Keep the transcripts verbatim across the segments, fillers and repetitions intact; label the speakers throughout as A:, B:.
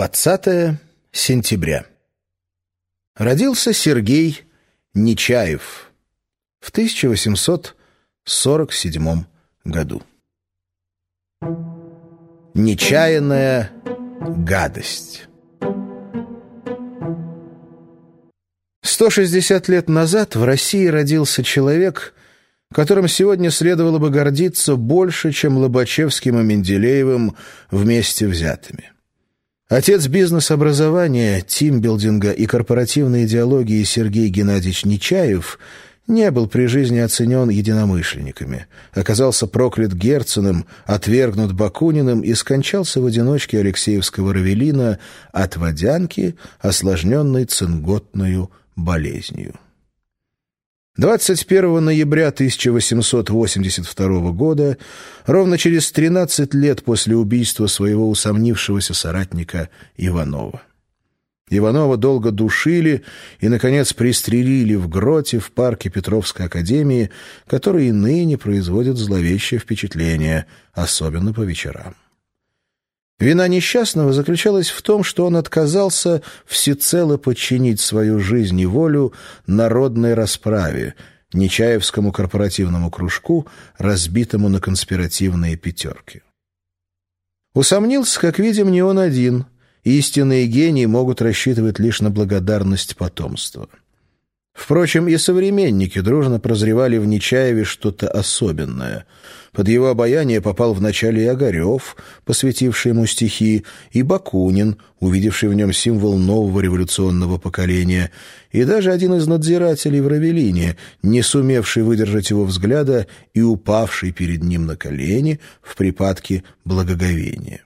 A: двадцатое сентября. Родился Сергей Нечаев в тысяча восемьсот сорок седьмом году. Нечаянная гадость. сто шестьдесят лет назад в России родился человек, которым сегодня следовало бы гордиться больше, чем Лобачевским и Менделеевым вместе взятыми. Отец бизнес-образования, тимбилдинга и корпоративной идеологии Сергей Геннадьевич Нечаев не был при жизни оценен единомышленниками, оказался проклят Герценом, отвергнут Бакуниным и скончался в одиночке Алексеевского Равелина от водянки, осложненной цинготною болезнью. двадцать первого ноября тысяча восемьсот восемьдесят второго года, ровно через тринадцать лет после убийства своего усомнившегося соратника Иванова. Иванова долго душили и, наконец, пристрелили в гроте в парке Петровской академии, который и ныне производит зловещее впечатление, особенно по вечерам. Вина несчастного заключалась в том, что он отказался всецело подчинить свою жизнь и волю народной расправе, Нечаевскому корпоративному кружку, разбитому на конспиративные пятерки. Усомнился, как видим, не он один. Истинные гении могут рассчитывать лишь на благодарность потомства. Впрочем, и современники дружно прозревали в Нечаеве что-то особенное. Под его обаяние попал вначале и Огарев, посвятивший ему стихи, и Бакунин, увидевший в нем символ нового революционного поколения, и даже один из надзирателей в Равелине, не сумевший выдержать его взгляда и упавший перед ним на колени в припадке благоговения.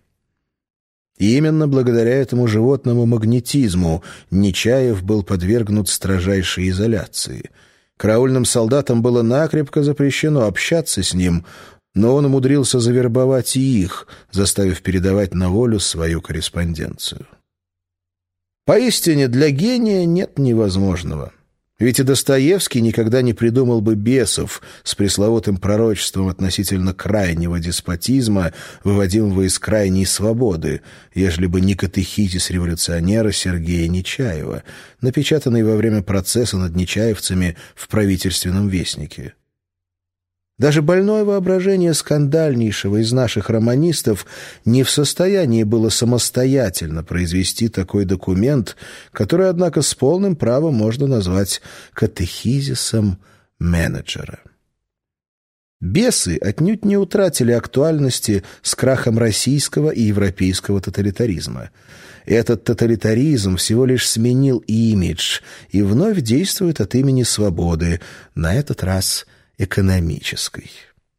A: И именно благодаря этому животному магнетизму Нечаев был подвергнут строжайшей изоляции. Караульным солдатам было накрепко запрещено общаться с ним, но он умудрился завербовать и их, заставив передавать на волю свою корреспонденцию. Поистине, для гения нет невозможного. Ведь и Достоевский никогда не придумал бы бесов с пресловутым пророчеством относительно крайнего деспотизма, выводимого из крайней свободы, ежели бы не катехизис революционера Сергея Нечаева, напечатанный во время процесса над нечаевцами в правительственном вестнике. Даже больное воображение скандальнейшего из наших романистов не в состоянии было самостоятельно произвести такой документ, который, однако, с полным правом можно назвать катехизисом менеджера. Бесы отнюдь не утратили актуальности с крахом российского и европейского тоталитаризма. Этот тоталитаризм всего лишь сменил имидж и вновь действует от имени свободы, на этот раз – экономической.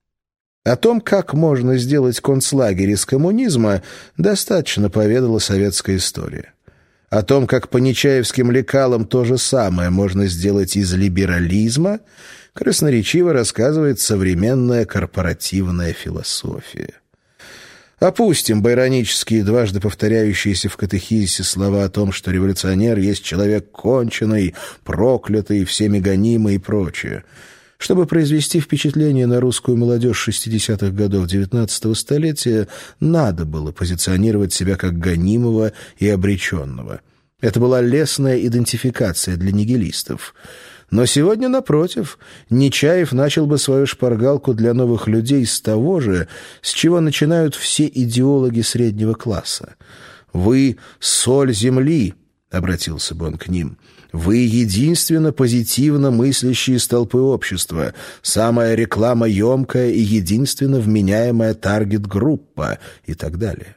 A: О том, как можно сделать концлагерь из коммунизма, достаточно поведала советская история. О том, как по нечаевским лекалам то же самое можно сделать из либерализма, красноречиво рассказывает современная корпоративная философия. Опустим байронические, дважды повторяющиеся в катехизисе слова о том, что революционер есть человек конченый, проклятый, всеми гонимый и прочее. Чтобы произвести впечатление на русскую молодежь шестидесятых годов девятнадцатого столетия, надо было позиционировать себя как гонимого и обреченного. Это была лестная идентификация для нигилистов. Но сегодня, напротив, Нечаев начал бы свою шпаргалку для новых людей с того же, с чего начинают все идеологи среднего класса. «Вы — соль земли», — обратился бы он к ним, — «вы единственно позитивно мыслящие столпы общества, самая рекламоемкая и единственно вменяемая таргет-группа» и так далее.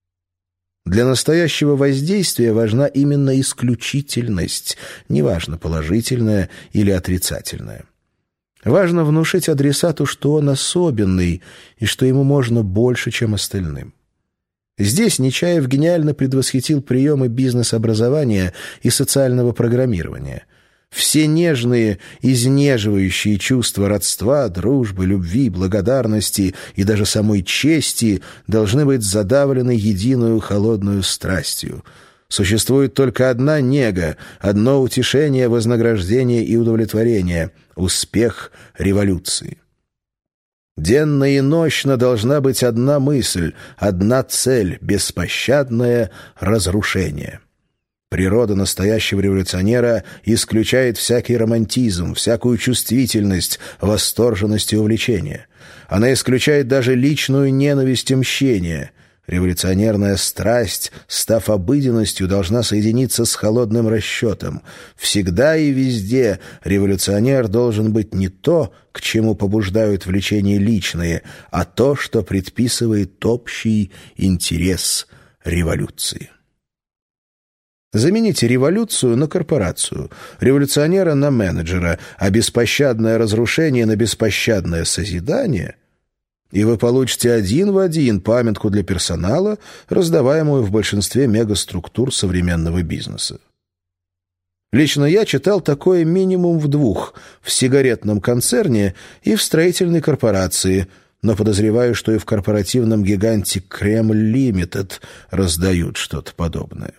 A: Для настоящего воздействия важна именно исключительность, неважно, положительная или отрицательная. Важно внушить адресату, что он особенный и что ему можно больше, чем остальным. Здесь Нечаев гениально предвосхитил приемы бизнес-образования и социального программирования. Все нежные, изнеживающие чувства родства, дружбы, любви, благодарности и даже самой чести должны быть задавлены единую холодную страстью. Существует только одна нега, одно утешение, вознаграждение и удовлетворение — успех революции. Денно и нощно должна быть одна мысль, одна цель — беспощадное разрушение. Природа настоящего революционера исключает всякий романтизм, всякую чувствительность, восторженность и увлечение. Она исключает даже личную ненависть и мщение. Революционерная страсть, став обыденностью, должна соединиться с холодным расчетом. Всегда и везде революционер должен быть не то, к чему побуждают влечения личные, а то, что предписывает общий интерес революции. Замените революцию на корпорацию, революционера на менеджера, а беспощадное разрушение на беспощадное созидание — и вы получите один в один памятку для персонала, раздаваемую в большинстве мегаструктур современного бизнеса. Лично я читал такое минимум в двух — в сигаретном концерне и в строительной корпорации, но подозреваю, что и в корпоративном гиганте Кремль Лимитед раздают что-то подобное.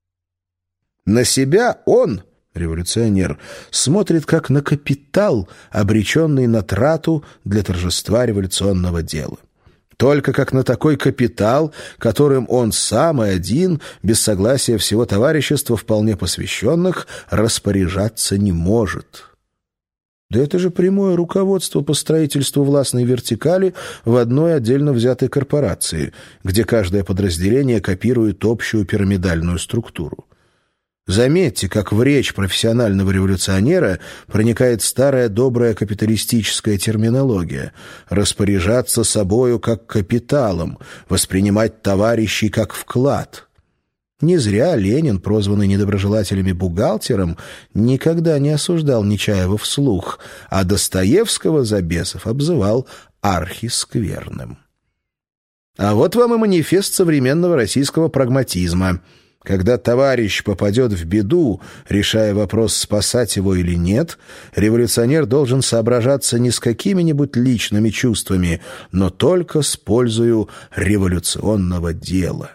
A: На себя он, революционер, смотрит как на капитал, обреченный на трату для торжества революционного дела. Только как на такой капитал, которым он сам и один, без согласия всего товарищества вполне посвященных, распоряжаться не может. Да это же прямое руководство по строительству властной вертикали в одной отдельно взятой корпорации, где каждое подразделение копирует общую пирамидальную структуру. Заметьте, как в речь профессионального революционера проникает старая добрая капиталистическая терминология: распоряжаться собою как капиталом, воспринимать товарищей как вклад. Не зря Ленин, прозванный недоброжелателями бухгалтером, никогда не осуждал Нечаева вслух, а Достоевского за бесов обзывал архискверным. А вот вам и манифест современного российского прагматизма. Когда товарищ попадет в беду, решая вопрос, спасать его или нет, революционер должен соображаться не с какими-нибудь личными чувствами, но только с пользою революционного дела.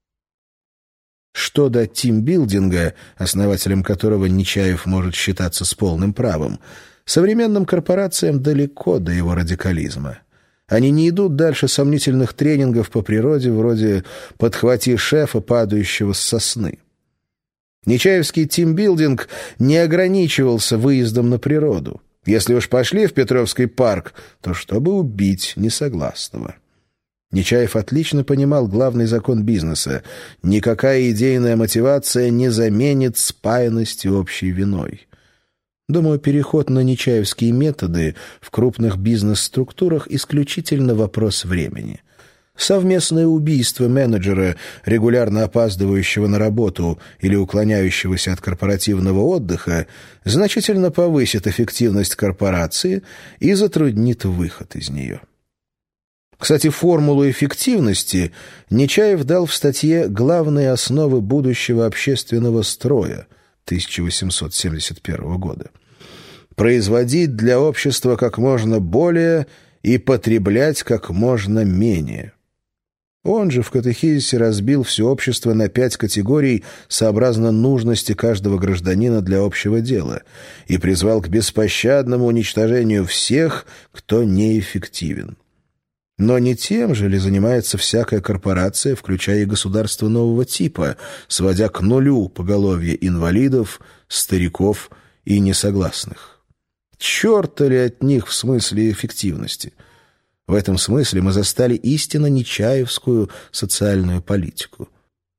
A: Что до тимбилдинга, основателем которого Нечаев может считаться с полным правом, современным корпорациям далеко до его радикализма. Они не идут дальше сомнительных тренингов по природе, вроде «подхвати шефа, падающего с сосны». Нечаевский тимбилдинг не ограничивался выездом на природу. Если уж пошли в Петровский парк, то чтобы убить несогласного. Нечаев отлично понимал главный закон бизнеса: никакая идейная мотивация не заменит спаянности общей виной. Думаю, переход на нечаевские методы в крупных бизнес-структурах исключительно вопрос времени. Совместное убийство менеджера, регулярно опаздывающего на работу или уклоняющегося от корпоративного отдыха, значительно повысит эффективность корпорации и затруднит выход из нее. Кстати, формулу эффективности Нечаев дал в статье «Главные основы будущего общественного строя» тысяча восемьсот семьдесят первого года. Производить для общества как можно более и потреблять как можно менее. Он же в катехизисе разбил все общество на пять категорий сообразно нужности каждого гражданина для общего дела и призвал к беспощадному уничтожению всех, кто неэффективен. Но не тем же ли занимается всякая корпорация, включая и государство нового типа, сводя к нулю поголовье инвалидов, стариков и несогласных? Черта ли от них в смысле эффективности? В этом смысле мы застали истинно нечаевскую социальную политику.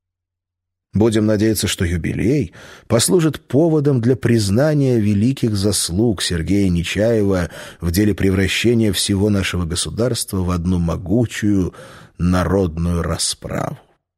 A: Будем надеяться, что юбилей послужит поводом для признания великих заслуг Сергея Нечаева в деле превращения всего нашего государства в одну могучую народную расправу.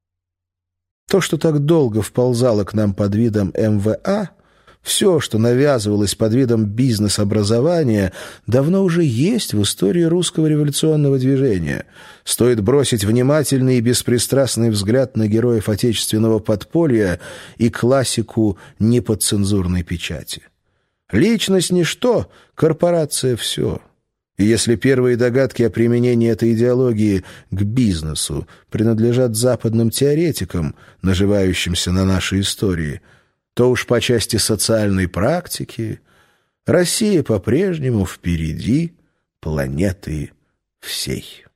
A: То, что так долго вползало к нам под видом эм вэ а, все, что навязывалось под видом бизнес-образования, давно уже есть в истории русского революционного движения. Стоит бросить внимательный и беспристрастный взгляд на героев отечественного подполья и классику неподцензурной печати. Личность — ничто, корпорация — все. И если первые догадки о применении этой идеологии к бизнесу принадлежат западным теоретикам, наживающимся на нашей истории, то уж по части социальной практики Россия по-прежнему впереди планеты всей.